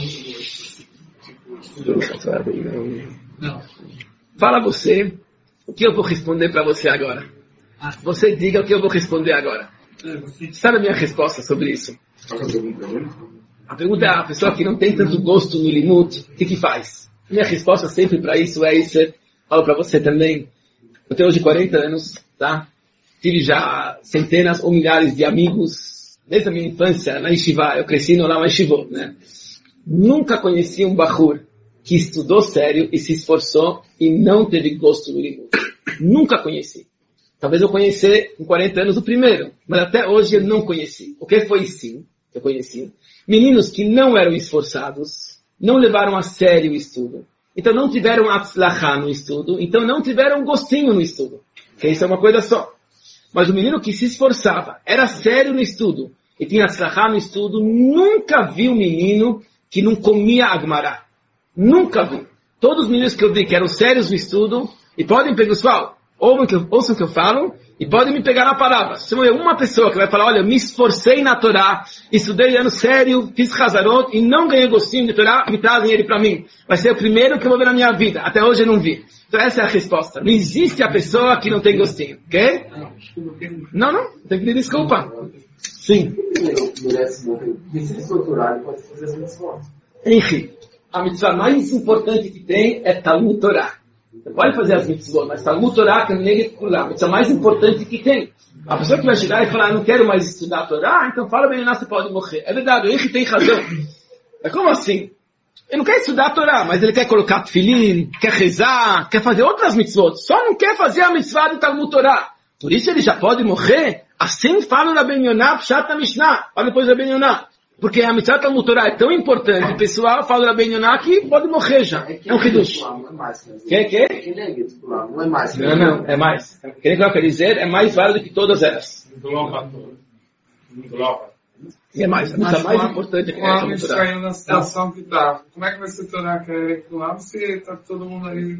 Não. Fala você, o que eu vou responder para você agora. Você diga o que eu vou responder agora. Sabe a minha resposta sobre isso? A pergunta é, a pessoa que não tem tanto gosto no limut, o que faz? Minha resposta sempre para isso é isso. Falo para você também. Eu tenho hoje 40 anos, tá? Tive já centenas ou milhares de amigos, desde a minha infância, na yeshiva. Eu cresci no Olam Yeshivot, né? Nunca conheci um bahur que estudou sério e se esforçou e não teve gosto no limut. Nunca conheci. Talvez eu conheci com 40 anos o primeiro, mas até hoje eu não conheci. O que foi sim, que eu conheci? Meninos que não eram esforçados, não levaram a sério o estudo. Então não tiveram atzlachá no estudo, então não tiveram gostinho no estudo. Que isso é uma coisa só. Mas o menino que se esforçava, era sério no estudo, e tinha tzlachá no estudo, nunca vi um menino que não comia Agmará. Nunca vi. Todos os meninos que eu vi que eram sérios no estudo, e podem pegar, pessoal, ouçam o que eu falo, e podem me pegar na palavra. Se eu ver uma pessoa que vai falar, olha, me esforcei na Torá, estudei ano sério, fiz Hazarot, e não ganhei gostinho de Torá, me trazem ele para mim. Vai ser o primeiro que eu vou ver na minha vida. Até hoje eu não vi. Então essa é a resposta. Não existe a pessoa que não tem gostinho. Ok? Não, tem que pedir desculpa. Sim. Henrique, a mitzvah mais importante que tem é Talmud Torá. Você pode fazer as mitzvot, mas Talmud Torá, que é a mitzvah mais importante que tem. A pessoa que vai chegar e falar, não quero mais estudar a Torá, então fala bem, você pode morrer. É verdade, o Henrique tem razão. É como assim? Ele não quer estudar a Torá, mas ele quer colocar tefilim, quer rezar, quer fazer outras mitzvot. Só não quer fazer a mitzvah de Talmud Torá. Por isso ele já pode morrer. Assim fala na Ben Yonah, Pshat na Mishnah. Olha depois da Ben Yonah. Porque a mitzvah Talmud Torá é tão importante, o pessoal fala da Ben Yonah que pode morrer já. É um Hidush. Que? Não é mais. Não, é mais. O que ele quer dizer é mais válido que todas elas. E é mais. A mitzvah mais importante que é a Talmud Torá. Saindo na situação que tá. Como é que vai ser Torá curricular se tá todo mundo ali?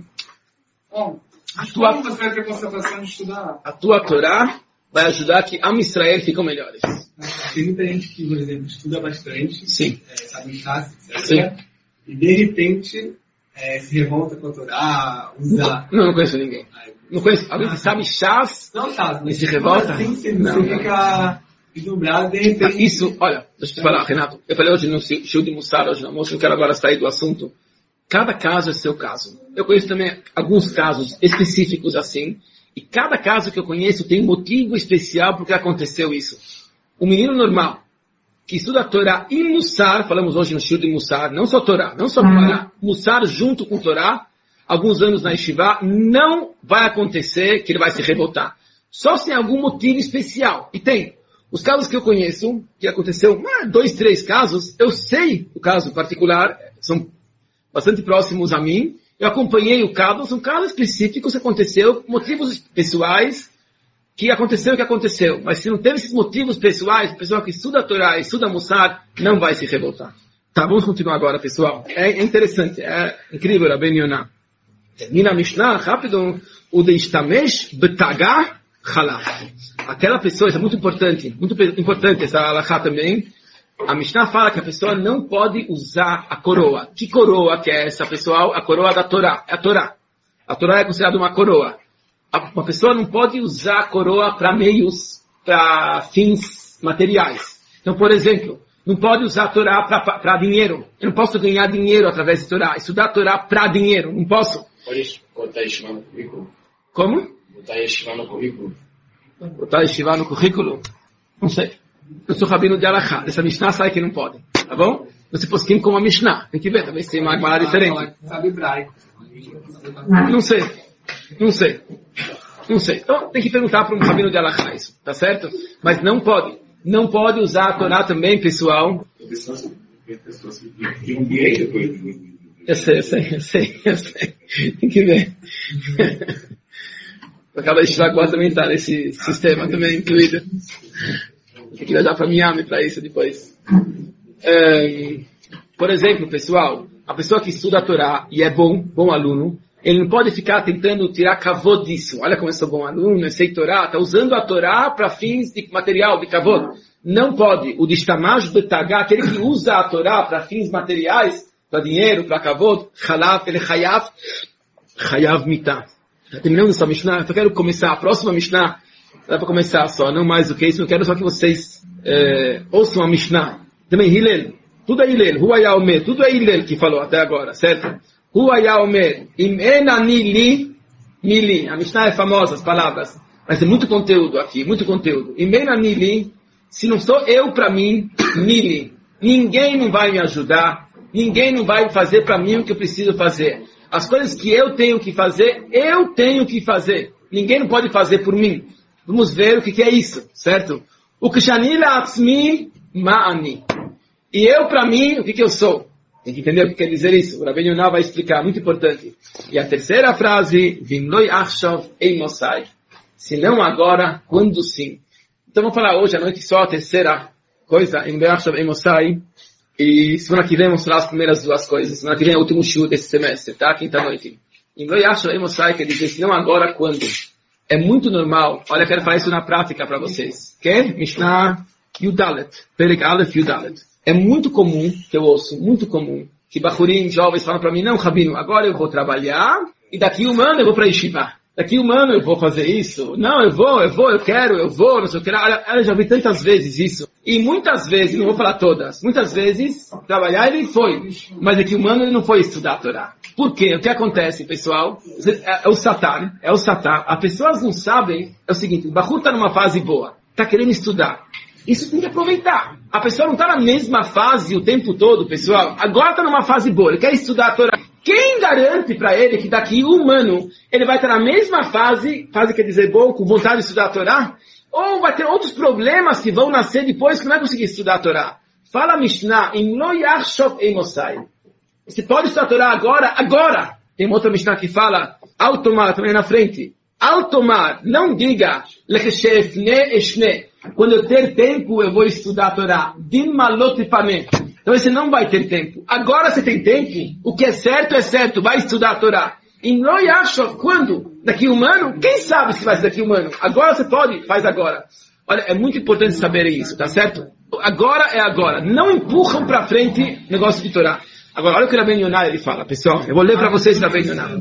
Bom, como você vai ter concentração de estudar? A tua Torá vai ajudar que Am Israel ficam melhores. Tem muita gente que, por exemplo, estuda bastante, Sim. Sabe Shas, etc. Sim. E de repente se revolta com a Torá, usa... Não conheço ninguém. Não conheço. Alguém que sabe Shas Não Shas, mas e se revolta? Assim, você fica deslumbrado, de repente... Isso, olha, deixa eu te falar, Renato. Eu falei hoje no show de Mussar, hoje no almoço, não quero agora sair do assunto. Cada caso é seu caso. Eu conheço também alguns casos específicos assim, e cada caso que eu conheço tem um motivo especial porque aconteceu isso. Um menino normal, que estuda a Torá e Mussar, falamos hoje no show de Mussar, não só Torá, não só Torá, Mussar junto com Torá, alguns anos na Yeshiva, não vai acontecer que ele vai se revoltar. Só se tem algum motivo especial. E tem. Os casos que eu conheço, que aconteceu, 2, 3 casos, eu sei o caso particular, são bastante próximos a mim, eu acompanhei o caso, são casos específicos que aconteceu, motivos pessoais, que aconteceu o que aconteceu. Mas se não teve esses motivos pessoais, o pessoal que estuda a Torá, estuda a Mussar, não vai se revoltar. Tá, vamos continuar agora, pessoal. É interessante, é incrível, a Ben Yonah. Termina a Mishnah, rápido, o de Ishtamesh betagah halach. Aquela pessoa, isso é muito importante essa halachá também. A Mishnah fala que a pessoa não pode usar a coroa. Que coroa que é essa, pessoal? A coroa da Torá. É a Torá. A Torá é considerada uma coroa. Uma pessoa não pode usar a coroa para meios, para fins materiais. Então, por exemplo, não pode usar a Torá para dinheiro. Eu não posso ganhar dinheiro através de Torá. Estudar a Torá para dinheiro. Não posso. Pode botar Yeshiva no currículo? Como? Botar Yeshiva no currículo? Botar Yeshiva no currículo? Não sei. Eu sou rabino de Alachá. Essa Mishnah sai que não pode. Tá bom? Você posquim como a Mishnah. Tem que ver. Talvez tenha uma Gemara diferente. Sabe hebraico. Não sei. Então, tem que perguntar para um rabino de Alachá isso. Tá certo? Mas não pode. Não pode usar a Torá também, pessoal. Eu sei. Tem que ver. Acaba de estivar agora também tá nesse sistema também incluído. Tem que viajar para Miami para isso depois. Por exemplo, pessoal, a pessoa que estuda a Torá e é bom aluno, ele não pode ficar tentando tirar kavod disso. Olha como eu sou bom aluno, eu sei Torá, está usando a Torá para fins de material, de kavod. Não pode. O distamaj betagá, aquele que usa a Torá para fins materiais, para dinheiro, para kavod, ele chayav mitah. Terminando essa Mishnah, eu quero começar a próxima Mishnah. Dá para começar só, não mais do que isso. Eu quero só que vocês ouçam a Mishnah. Também Hillel. Tudo é Hillel. Huaya Omer. Tudo é Hillel que falou até agora, certo? Huaya Omer. Im enani li. A Mishnah é famosa, as palavras. Mas tem muito conteúdo aqui, muito conteúdo. Im enani li. Se não sou eu para mim, nili. Ninguém não vai me ajudar. Ninguém não vai fazer para mim o que eu preciso fazer. As coisas que eu tenho que fazer, eu tenho que fazer. Ninguém não pode fazer por mim. Vamos ver o que é isso, certo? O Kishani la'atzmi ma'ani. E eu, para mim, o que eu sou? Tem que entender o que quer dizer isso. O Rabbi Yonah vai explicar, muito importante. E a terceira frase, Vimloi achshav eimosai. Se não agora, quando sim. Então vamos falar hoje à noite só a terceira coisa, em Be'achshav Emosai, e semana que vem vamos falar as primeiras duas coisas. Semana que vem é o último shiur desse semestre, tá? Quinta-noite. Em Be'achshav Emosai quer dizer, se não agora, quando? É muito normal. Olha, eu quero falar isso na prática para vocês. Ok? Mishnah Yudalet. Perek Aleph Yudalet. É muito comum, que eu ouço, muito comum, que bachurim, jovens, falam para mim, não, Rabino, agora eu vou trabalhar, e daqui um ano eu vou para Yeshiva. Daqui um ano eu vou fazer isso. Não, eu vou, eu quero, não sei o que. Eu já vi tantas vezes isso. E muitas vezes, não vou falar todas, muitas vezes, trabalhar ele foi. Mas daqui um ano ele não foi estudar a Torá. Por quê? O que acontece, pessoal? É o Satan. As pessoas não sabem, é o seguinte, o Bahur está numa fase boa, está querendo estudar. Isso tem que aproveitar. A pessoa não está na mesma fase o tempo todo, pessoal. Agora está numa fase boa, ele quer estudar a Torá. Quem garante para ele que daqui um ano ele vai estar na mesma fase quer dizer bom, com vontade de estudar a Torá? Ou vai ter outros problemas que vão nascer depois que não vai conseguir estudar a Torá? Fala a Mishnah, em Lo Yachshav Emosai. Você pode estudar a Torá agora. Tem uma outra Mishnah que fala, ao tomar, também na frente. Ao tomar, não diga, Lecheshefne Eshne. Quando eu ter tempo, eu vou estudar a Torá. Din malot paneh. Então você não vai ter tempo. Agora você tem tempo. O que é certo, vai estudar a Torá. E Lo Yachshav, quando? Daqui um ano? Quem sabe se vai ser daqui um ano? Agora você pode, faz agora. Olha, é muito importante saber isso, tá certo? Agora é agora. Não empurram pra frente negócio de Torá. Agora, olha o que o Rabbeinu Yonah ele fala, pessoal. Eu vou ler para vocês o Rabbeinu Yonah.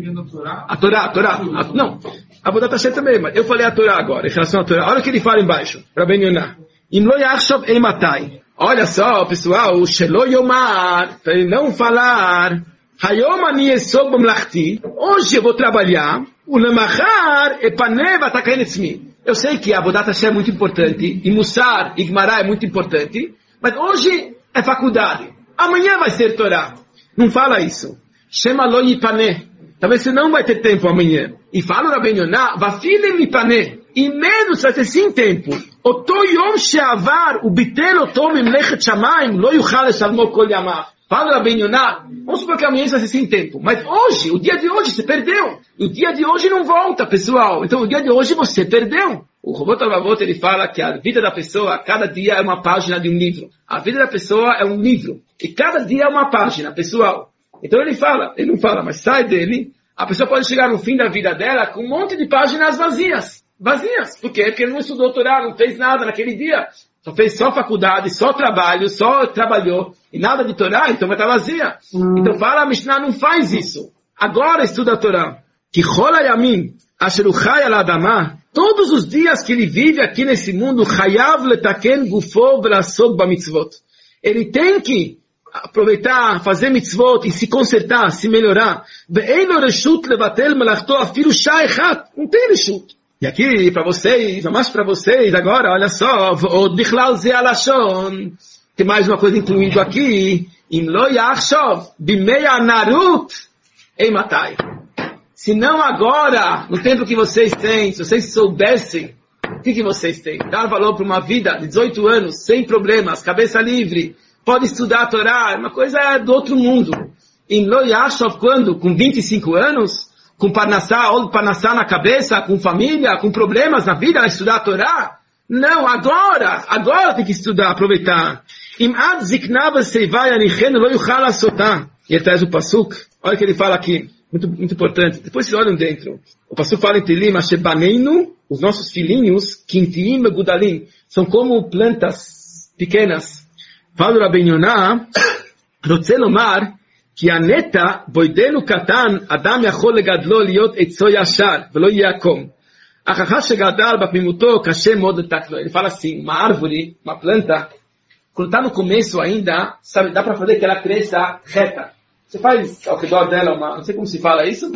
A Torá. Não, a Avodat Hashem também, mas eu falei a Torá agora, em relação à Torá. Olha o que ele fala embaixo, Rabbeinu Yonah. Im lo yachshav eimatai. Olha só, pessoal, o Shelo Yomar, para ele não falar, Hayom ani esog b'mlachti, hoje eu vou trabalhar, o lemachar epaneh v'atakain etzmi. Eu sei que a Avodat Hashem é muito importante, e Mussar, e Gmará é muito importante, mas hoje é faculdade. Amanhã vai ser Torá. Não fala isso. Shema lo yipaneh. Talvez você não vai ter tempo amanhã. E fala o Rabbeinu Yonah, vafilem yipaneh. E menos vai ter sim tempo. Oto yom she'avar, ubitel oto mimlechet shamayim, lo yuchal eshalmo kol yamav. Fala o Rabbeinu Yonah, vamos supor que amanhã vai ser sem tempo. Mas hoje, o dia de hoje, você perdeu. E o dia de hoje não volta, pessoal. Então o dia de hoje você perdeu. O Robot Alvavot, ele fala que a vida da pessoa, cada dia é uma página de um livro. A vida da pessoa é um livro. E cada dia é uma página, pessoal. Então ele não fala, mas sai dele, a pessoa pode chegar no fim da vida dela com um monte de páginas vazias. Vazias. Por quê? Porque ele não estudou Torá, não fez nada naquele dia. Só fez só faculdade, só trabalho, só trabalhou. E nada de Torá, então vai estar vazia. Então fala, a Mishnah não faz isso. Agora estuda a Torá. Que rola yamin, asher uchai al adamah. Todos os dias que ele vive aqui nesse mundo, chayav letaken gufo v'lasog b'mitzvot. Ele tem que aproveitar, fazer mitzvot e se consertar, se melhorar. Ve'eino reshut levatel melachto afilu shah echat. Não tem reshut. E aqui, para vocês, mais para vocês, agora, olha só, od bichlal ze alashon. Tem mais uma coisa incluindo aqui. Im lo yachshav bimei anarut eimatai. Se não agora, no tempo que vocês têm, se vocês soubessem, o que vocês têm? Dar valor para uma vida de 18 anos, sem problemas, cabeça livre, pode estudar a Torá, é uma coisa do outro mundo. Em Lo Yachshav, quando? Com 25 anos? Com Parnassá na cabeça, com família, com problemas na vida, estudar a Torá? Não, agora tem que estudar, aproveitar. Im ad ziknav seivai anichen lo yuchal asotah. E ele traz o Pasuk, olha o que ele fala aqui. Muito importante. Depois vocês olham dentro. O pastor fala em Telim, Ashebaneinu, os nossos filhinhos, Kintiim e Gudalim, são como plantas pequenas. Fala o Rabbeinu Yonah, Rotze lomar, que a neta, boidenu katan, Adam yachol legadlo liot etzo yashar, velo yakom. Achachash shegadal bapnimuto, kashem mod letaklo. Ele fala assim, uma árvore, uma planta, quando está no começo ainda, sabe, dá para fazer que ela cresça reta. Você faz ao redor dela não sei como se fala isso,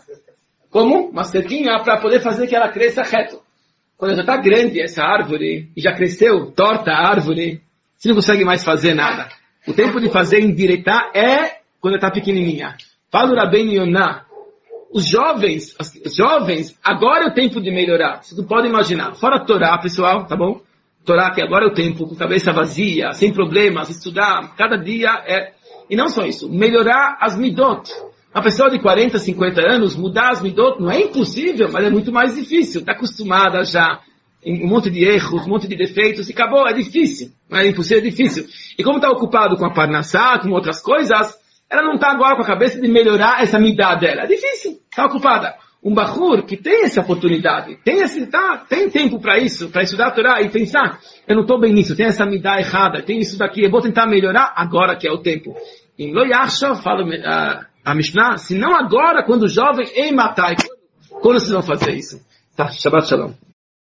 uma cerquinha para poder fazer que ela cresça reto. Quando já está grande essa árvore, e já cresceu torta a árvore, você não consegue mais fazer nada. O tempo de fazer endireitar é quando está pequenininha. Fala o Rabbeinu Yonah, os jovens, agora é o tempo de melhorar. Vocês não podem imaginar. Fora a Torá, pessoal, tá bom? Torá que agora é o tempo, com cabeça vazia, sem problemas, estudar, cada dia é... E não só isso, melhorar as midot. Uma pessoa de 40, 50 anos, mudar as midot não é impossível, mas é muito mais difícil. Está acostumada já. um monte de erros, um monte de defeitos, e acabou, é difícil. Não é impossível, é difícil. E como está ocupado com a parnassá, com outras coisas, ela não está agora com a cabeça de melhorar essa midá dela. É difícil, está ocupada. Um bahur que tem essa oportunidade, tem tempo para isso, para estudar a Torá e pensar, eu não estou bem nisso, tem essa midá errada, tem isso daqui, eu vou tentar melhorar agora que é o tempo. Em Lo Yachshav, fala a Mishnah, se não agora, quando jovem, em matai, quando vocês vão fazer isso? Tá, Shabbat Shalom.